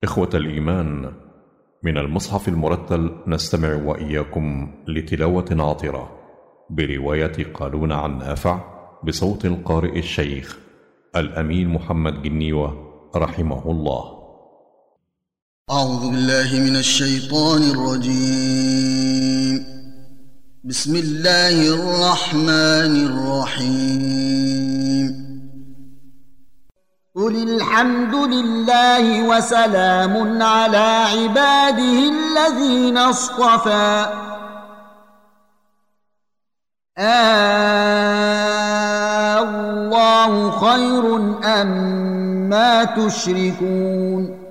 إخوة الإيمان، من المصحف المرتل نستمع وإياكم لتلاوة عطرة برواية قالون عن نافع بصوت القارئ الشيخ الأمين محمد جنيوة رحمه الله. أعوذ بالله من الشيطان الرجيم. بسم الله الرحمن الرحيم. قل الحمد لله وسلام على عباده الذين اصطفى. الله خير أما تشركون.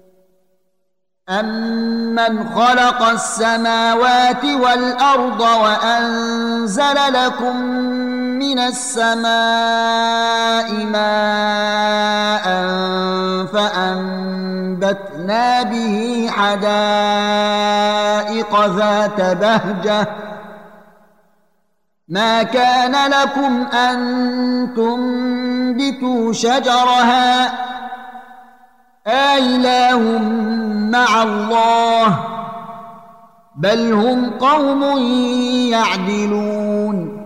أمن خلق السماوات والأرض وأنزل لكم من السماء ماء فأنبتنا به حدائق ذات بهجة ما كان لكم أن تنبتوا شجرها أإله مع الله بل هم قوم يعدلون.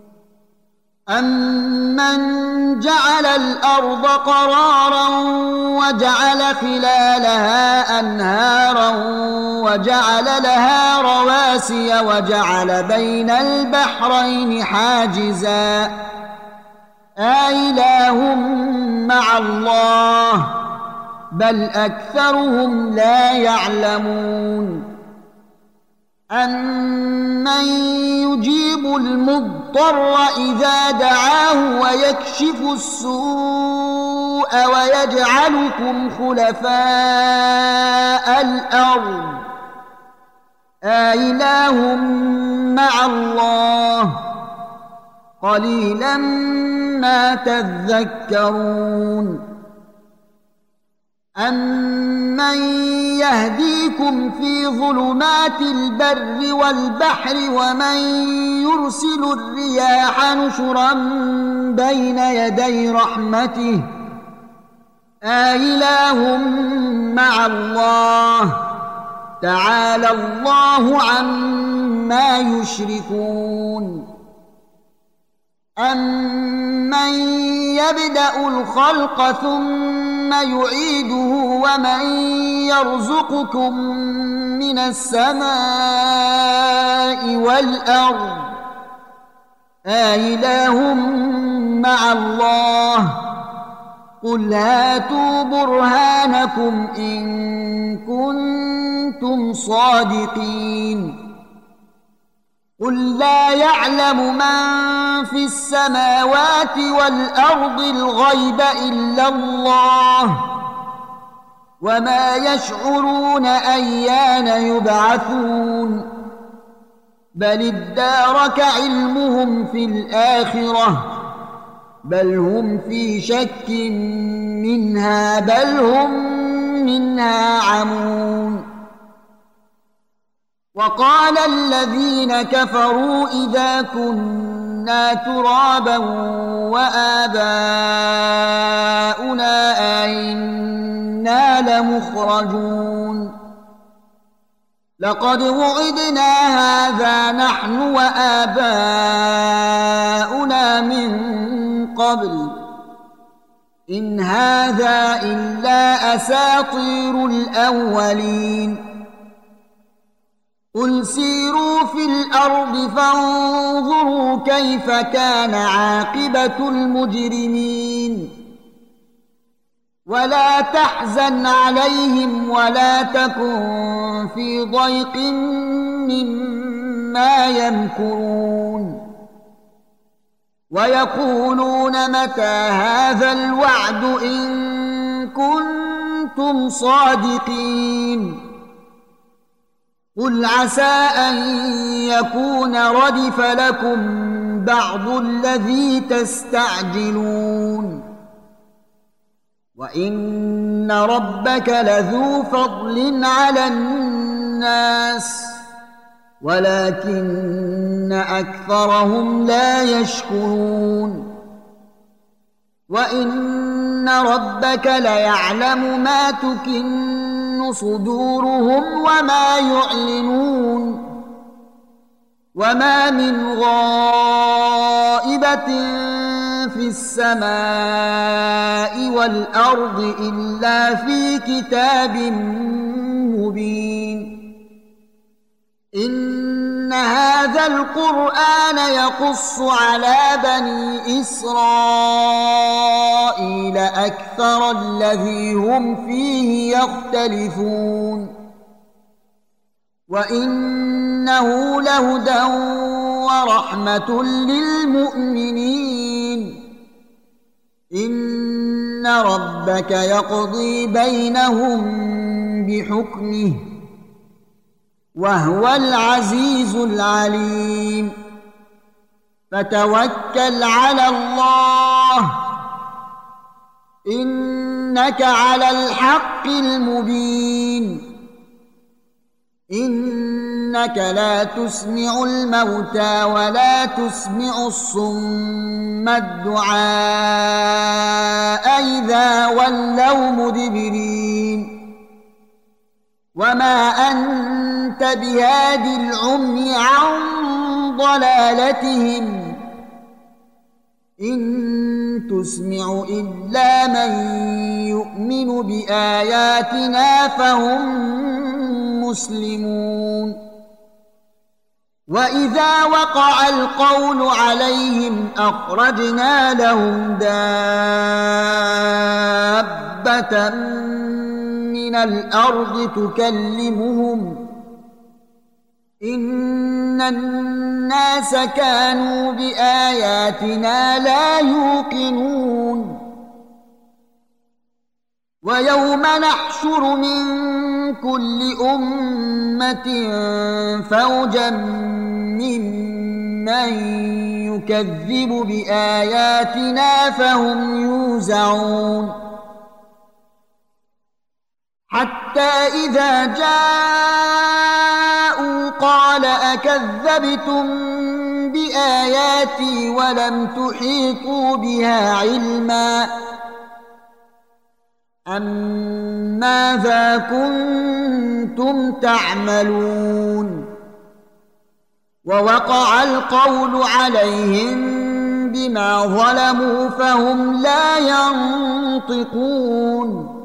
أمن جعل الأرض قرارا وجعل خلالها أنهارا وجعل لها رواسي وجعل بين البحرين حاجزا أإله مع الله بل أكثرهم لا يعلمون. أمن يجيب المضطر إذا دعاه ويكشف السوء ويجعلكم خلفاء الأرض أإله مع الله قليلا ما تذكرون. أمن يهديكم في ظلمات البر والبحر ومن يرسل الرياح نشرا بين يدي رحمته أإله مع الله تعالى الله عما يشركون. أمن يبدأ الخلق ثم يعيده ومن يرزقكم من السماء والأرض أإله مع الله قل هاتوا برهانكم إن كنتم صادقين. قل لا يعلم من في السماوات والأرض الغيب إلا الله وما يشعرون أيان يبعثون بل ادارك علمهم في الآخرة بل هم في شك منها بل هم منها عمون. وقال الذين كفروا إذا كنا ترابا وآباؤنا أئنا لمخرجون لقد وعدنا هذا نحن وآباؤنا من قبل إن هذا إلا أساطير الأولين. قل سيروا في الأرض فانظروا كيف كان عاقبة المجرمين ولا تحزن عليهم ولا تكن في ضيق مما يمكرون ويقولون متى هذا الوعد إن كنتم صادقين. قل عسى أن يكون ردف لكم بعض الذي تستعجلون وإن ربك لذو فضل على الناس ولكن أكثرهم لا يشكرون. وإن ربك ليعلم ما تكن صدورهم وما يعلنون وما من غائبة في السماء والأرض إلا في كتاب مبين إن هذا القرآن يقص على بني إسرائيل أكثر الذي هم فيه يختلفون وإنه لهدى ورحمة للمؤمنين إن ربك يقضي بينهم بحكمه وهو العزيز العليم فتوكل على الله إنك على الحق المبين إنك لا تسمع الموتى ولا تسمع الصم الدعاء إذا ولوا مدبرين وما أنت بهاد العمي عن ضلالتهم إن تسمع إلا من يؤمن بآياتنا فهم مسلمون وإذا وقع القول عليهم أخرجنا لهم دابة من الأرض تكلمهم إن الناس كانوا بآياتنا لا يوقنون ويوم نحشر من كل أمة فوجا ممن يكذب بآياتنا فهم يوزعون حتى إذا جاءوا قال أكذبتم بآياتي ولم تحيطوا بها علما أم ماذا كنتم تعملون ووقع القول عليهم بما ظلموا فهم لا ينطقون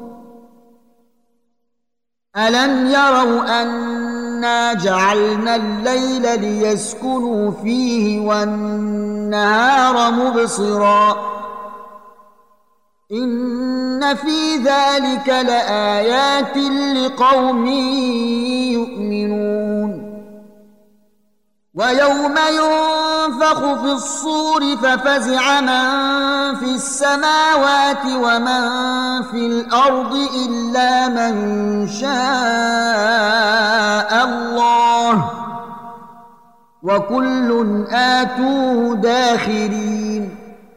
ألم يروا أنا جعلنا الليل ليسكنوا فيه والنهار مبصرا إن في ذلك لآيات لقوم يؤمنون ويوم ينفخ في الصور ففزع من في السماوات ومن في الأرض إلا من شاء الله وكل آتوه داخرين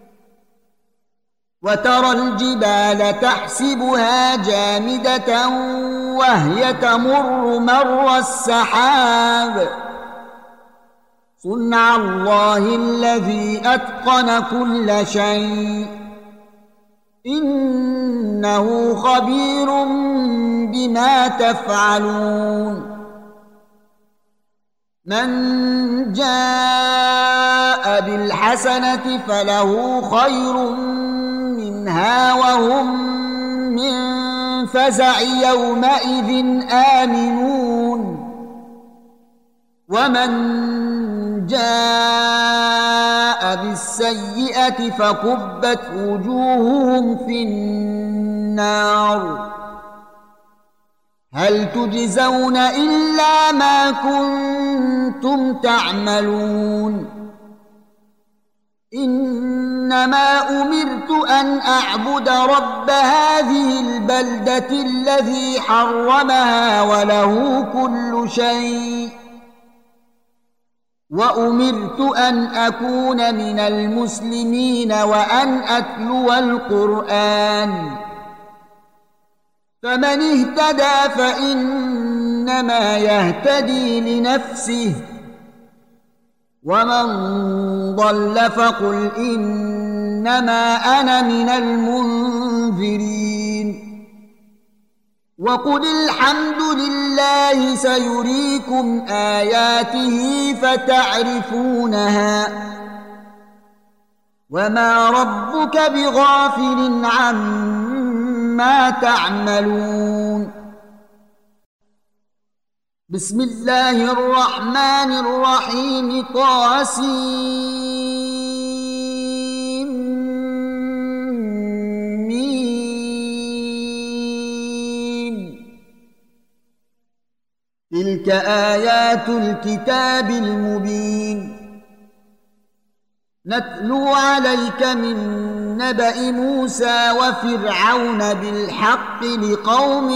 وترى الجبال تحسبها جامدة وهي تمر مر السحاب صنع الله الذي أتقن كل شيء إنه خبير بما تفعلون من جاء بالحسنة فله خير منها وهم من فزع يومئذ آمنون ومن جاء بالسيئة فكبت وجوههم في النار هل تجزون إلا ما كنتم تعملون إنما أمرت أن أعبد رب هذه البلدة الذي حرمها وله كل شيء وأمرت أن أكون من المسلمين وأن أتلو القرآن فمن اهتدى فإنما يهتدي لنفسه ومن ضل فقل إنما أنا من المنذرين وقل الحمد لله سيريكم آياته فتعرفونها وما ربك بغافل عما تعملون بسم الله الرحمن الرحيم طاسين تلك آيات الكتاب المبين نتلو عليك من نبأ موسى وفرعون بالحق لقوم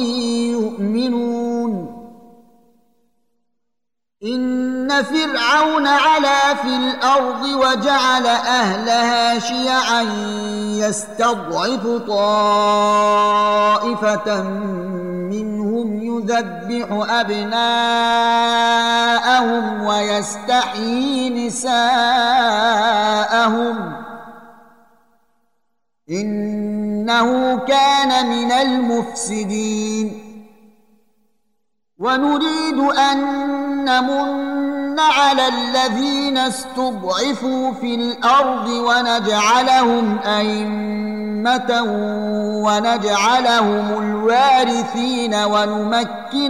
يؤمنون إن فرعون علا في الأرض وجعل أهلها شيعا يستضعف طائفة منهم يذبح أبناءهم ويستحيي نساءهم إنه كان من المفسدين ونريد أن نمن على الذين استضعفوا في الأرض ونجعلهم أئمة ونجعلهم الوارثين ونمكن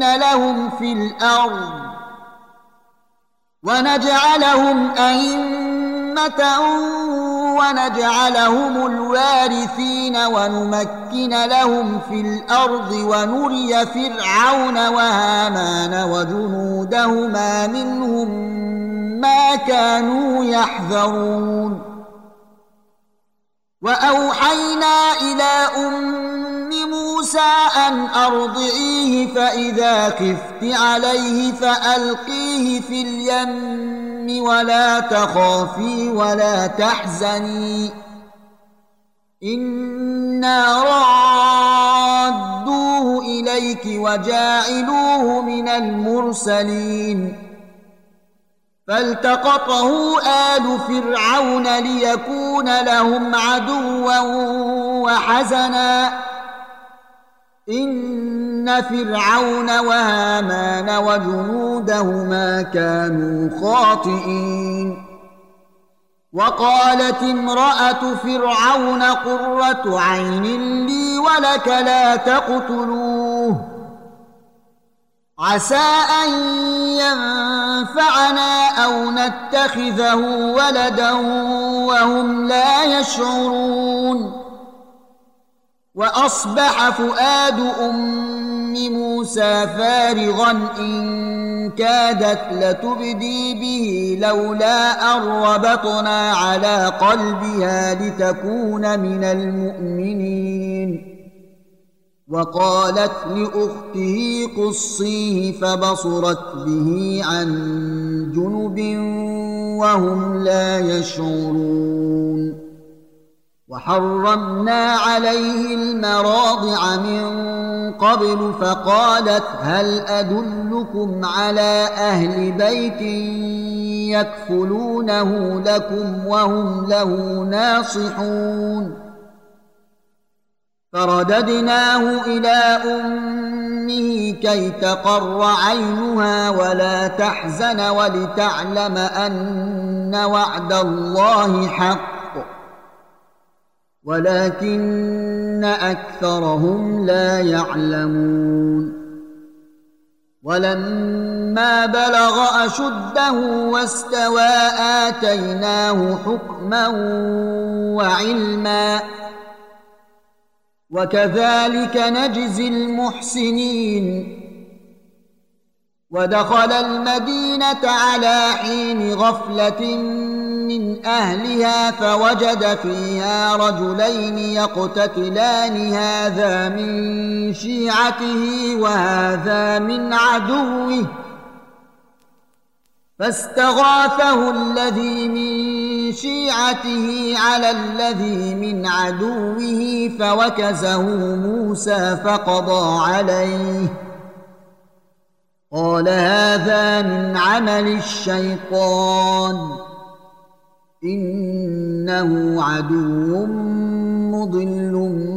لهم في الأرض ونري فرعون وهامان وجنودهما منهم ما كانوا يحذرون وأوحينا إلى أم موسى أن أرضعيه فإذا خفت عليه فألقيه في اليم ولا تخافي ولا تحزني إنا رادوه إليك وجاعلوه من المرسلين فالتقطه آل فرعون ليكون لهم عدوا وحزنا إن فرعون وهامان وجنودهما كانوا خاطئين وقالت امرأة فرعون قرة عين لي ولك لا تقتلوه عسى أن ينفعنا أو نتخذه ولدا وهم لا يشعرون وأصبح فؤاد أم موسى فارغا إن كادت لتبدي به لولا أن ربطنا على قلبها لتكون من المؤمنين وقالت لأخته قصيه فبصرت به عن جنب وهم لا يشعرون وحرمنا عليه المراضع من قبل فقالت هل أدلكم على أهل بيت يكفلونه لكم وهم له ناصحون فرددناه إلى أمه كي تقر عينها ولا تحزن ولتعلم أن وعد الله حق ولكن أكثرهم لا يعلمون ولما بلغ أشده واستوى آتيناه حكما وعلما وكذلك نجزي المحسنين ودخل المدينة على حين غفلة من أهلها فوجد فيها رجلين يقتتلان هذا من شيعته وهذا من عدوه فاستغاثه الذي من شيعته على الذي من عدوه فوكزه موسى فقضى عليه قال هذا من عمل الشيطان إنه عدو مضل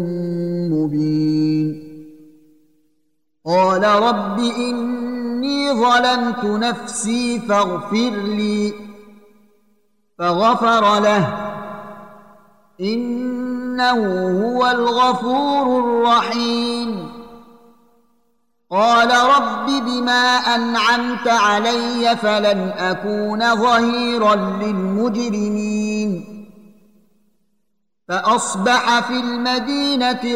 مبين. قال رب إني ظلمت نفسي فاغفر لي، فغفر له إنه هو الغفور الرحيم. قال رب بما أنعمت علي فلن أكون ظهيرا للمجرمين. فأصبح في المدينة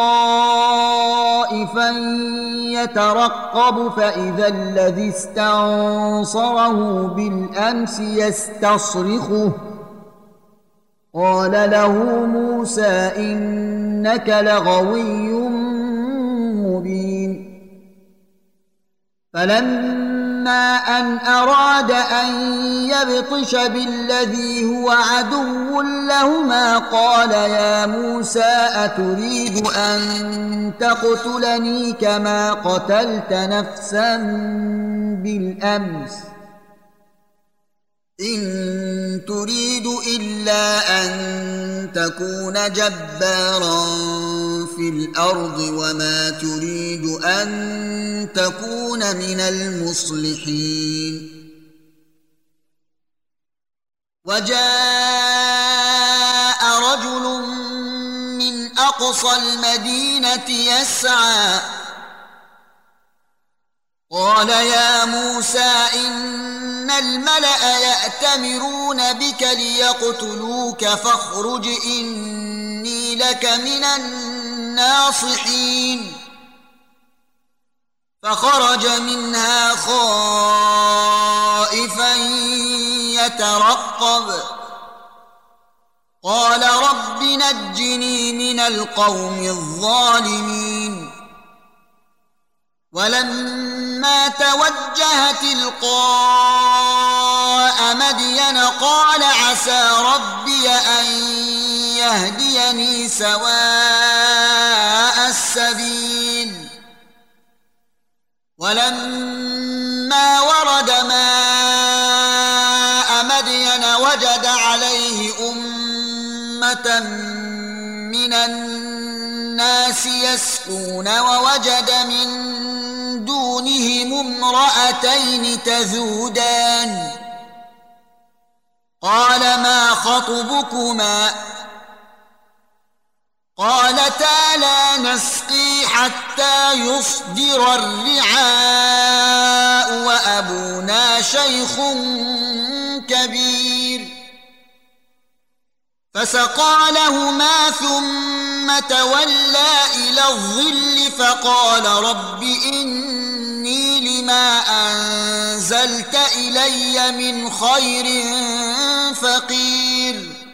خائفا يترقب فإذا الذي استنصره بالأمس يستصرخه. قال له موسى إنك لغوي مبين. فلما أن أراد أن يبطش بالذي هو عدو لهما قال يا موسى أتريد أن تقتلني كما قتلت نفسا بالأمس إن تريد إلا أن تكون جبارا في الأرض وما تريد أن تكون من المصلحين. وجاء رجل من أقصى المدينة يسعى قال يا موسى إن الملأ يأتمرون بك ليقتلوك فاخرج إني لك من الناصحين. فخرج منها خائفا يترقب قال رب نجني من القوم الظالمين. ولما توجه تلقاء مدين قال عسى ربي أن يهديني سواء السبيل. ولما ورد ماء مدين وجد عليه أمة من الناس يسقون ووجد من دونهم امرأتين تذودان قال ما خطبكما قالتا لا نسقي حتى يصدر الرعاء وأبونا شيخ كبير. فسقى لهما ثم تولى إلى الظل فقال رب إني لما أنزلت إلي من خير فقير.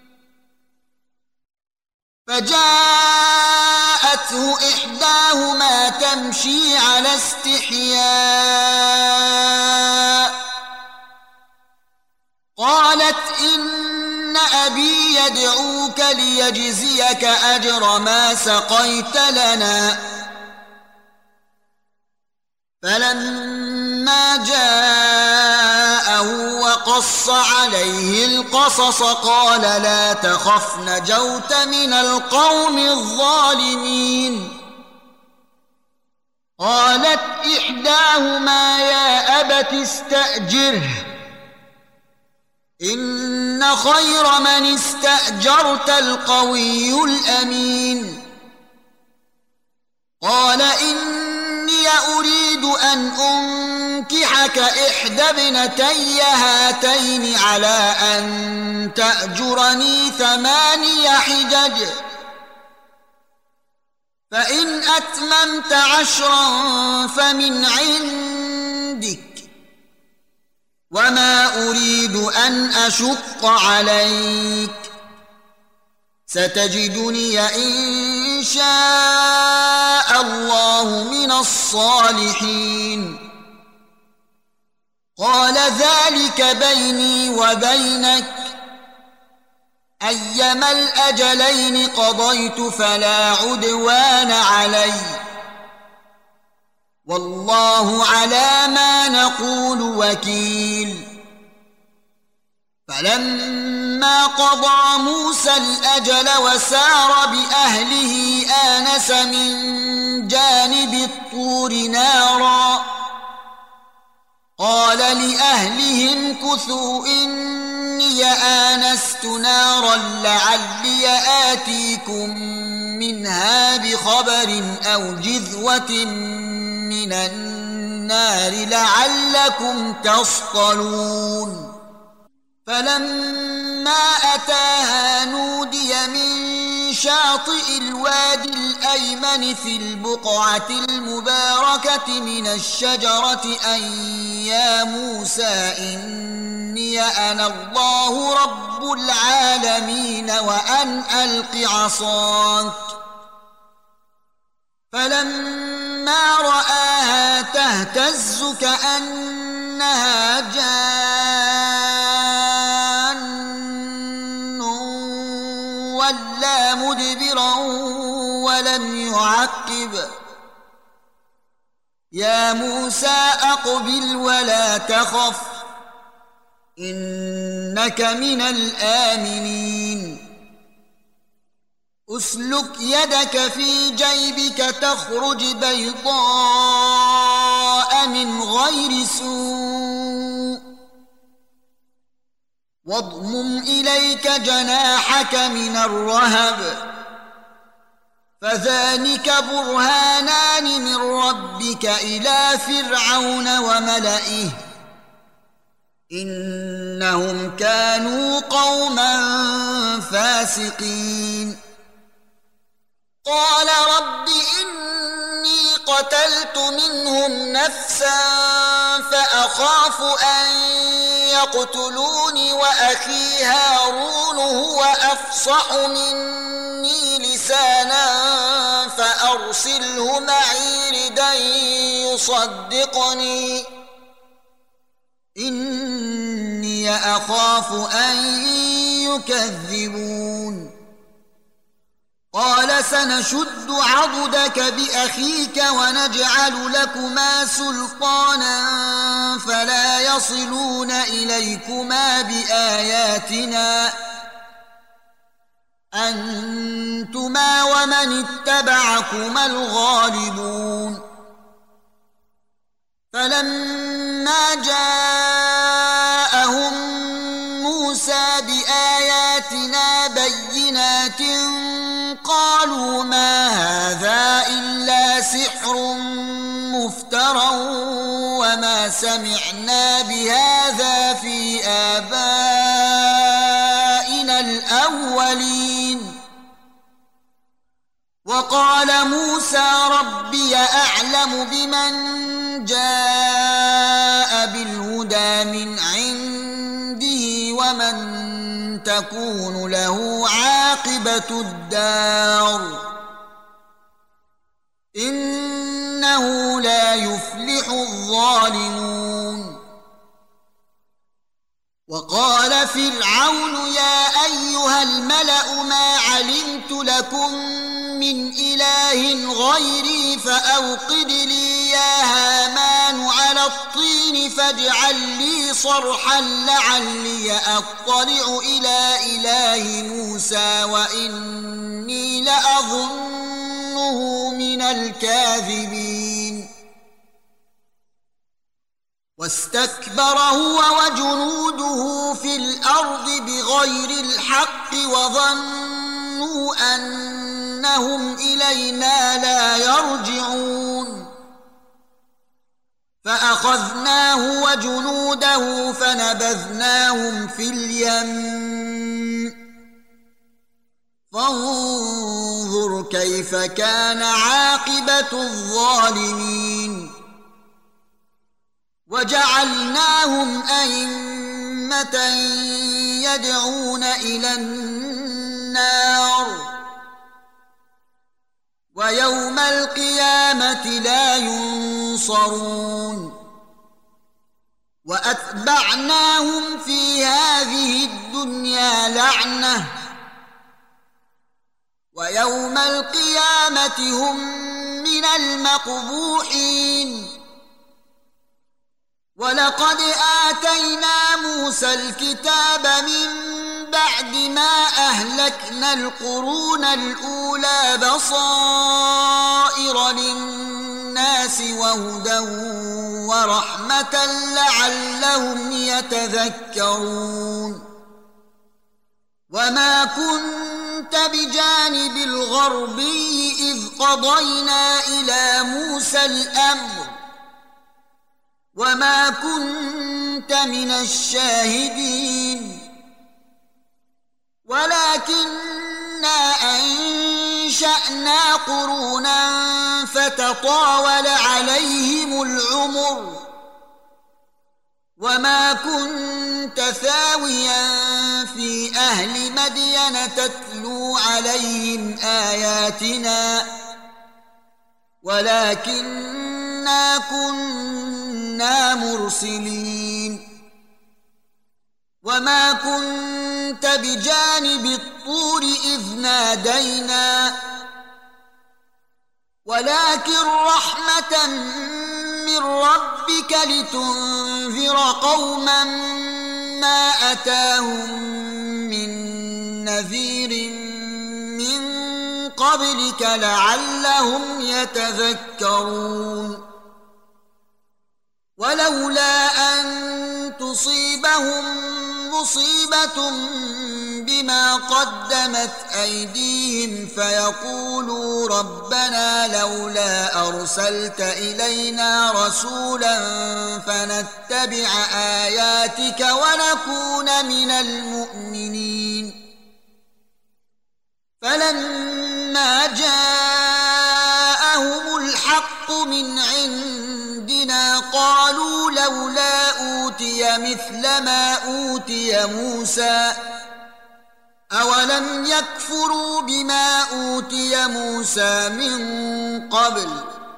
فجاءته إحداهما تمشي على استحياء قالت إن أبي يدعوك ليجزيك أجر ما سقيت لنا. فلما جاءه وقص عليه القصص قال لا تخف نجوت من القوم الظالمين. قالت إحداهما يا أبت استأجره إن خير من استأجرت القوي الأمين. قال إني أريد أن أنكحك إحدى ابنتي هاتين على أن تأجرني 8 حجج فإن أتممت 10 فمن عندك وما أريد أن أشق عليك ستجدني إن شاء الله من الصالحين. قال ذلك بيني وبينك أيما الأجلين قضيت فلا عدوان علي والله على ما نقول وكيل. فلما قضى موسى الأجل وسار بأهله آنس من جانب الطور نارا قال لأهلهم كثوا إني آنست نارا لعلي آتيكم منها بخبر أو جذوة من النار لعلكم تصطلون. فلما أتاها نودي من شاطئ الوادي الأيمن في البقعة المباركة من الشجرة أن يا موسى إني أنا الله رب العالمين وأن ألق عصاك. فلما رآها تهتز كأنها جان ولى مدبرا ولم يعقب. يا موسى أقبل ولا تخف إنك من الآمنين. أسلك يدك في جيبك تخرج بيضاء من غير سوء واضمم إليك جناحك من الرهب فذلك برهانان من ربك إلى فرعون وملئه إنهم كانوا قوما فاسقين. قال رب إني قتلت منهم نفسا فأخاف أن يقتلوني وأخي هارون هو أفصح مني لسانا فأرسله معي ردا يصدقني إني أخاف أن يكذبون. قال سنشد عضدك بأخيك ونجعل لكما سلطانا فلا يصلون إليكما بآياتنا أنتما ومن اتبعكما الغالبون. فلما جاءهم موسى بآياتنا بينات قالوا ما هذا إلا سحر مفترى وما سمعنا بهذا في آبائنا الأولين. وقال موسى ربي أعلم بمن جاء بالهدى من عنده ومن تكون له عاقبة الدار إنه لا يفلح الظالمون. وقال فرعون يا أيها الملأ ما علمت لكم من إله غيري فأوقد لي يا هامان على الطين فاجعل لي صرحا لعلي أطلع إلى إله موسى وإني لأظنه من الكاذبين. واستكبر هو وجنوده في الأرض بغير الحق وظنوا أنهم إلينا لا يرجعون. فأخذناه وجنوده فنبذناهم في اليم فانظر كيف كان عاقبة الظالمين. وجعلناهم أئمة يدعون إلى النار ويوم القيامة لا ينصرون. وأتبعناهم في هذه الدنيا لعنة ويوم القيامة هم من المقبوحين. ولقد آتينا موسى الكتاب من بعد ما أهلكنا القرون الأولى بصائر للناس وهدى ورحمة لعلهم يتذكرون وما كنت بجانب الغربي إذ قضينا إلى موسى الأمر وما كنت من الشاهدين ولكننا أنشأنا قرونا فتطاول عليهم العمر وما كنت ثاويا في أهل مدين تتلو عليهم آياتنا ولكننا كنا مرسلين وما كنت بجانب الطور إذ نادينا ولكن رحمة من ربك لتنذر قوما ما أتاهم من نذير من قبلك لعلهم يتذكرون ولولا أن تصيبهم مصيبة بما قدمت أيديهم فيقولوا ربنا لولا أرسلت إلينا رسولا فنتبع آياتك ونكون من المؤمنين فلما جاءهم الحق من عندنا قالوا لولا أوتي مثل ما أوتي موسى أولم يكفروا بما أوتي موسى من قبل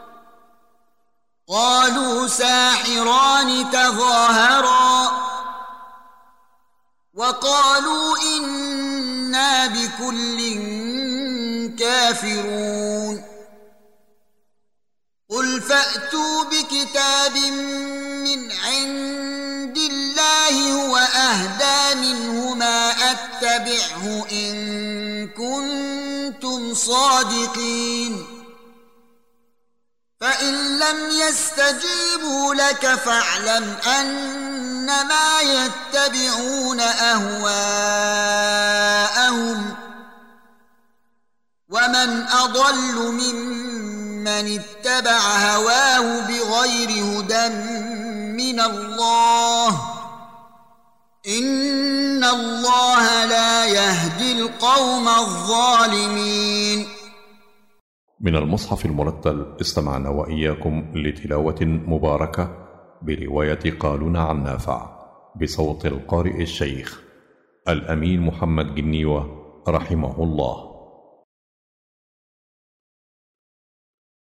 قالوا ساحران تظاهرا وقالوا إنا بكل كافرون قل فأتوا بكتاب من عند الله هو أهدى منه ما أتبعه إن كنتم صادقين فإن لم يستجيبوا لك فاعلم أنما يتبعون أهواءهم ومن أضل ممن اتبع هواه بغير هدى من الله إن الله لا يهدي القوم الظالمين. من المصحف المرتل استمعنا وإياكم لتلاوة مباركة برواية قالون عن نافع بصوت القارئ الشيخ الأمين محمد جنيوة رحمه الله.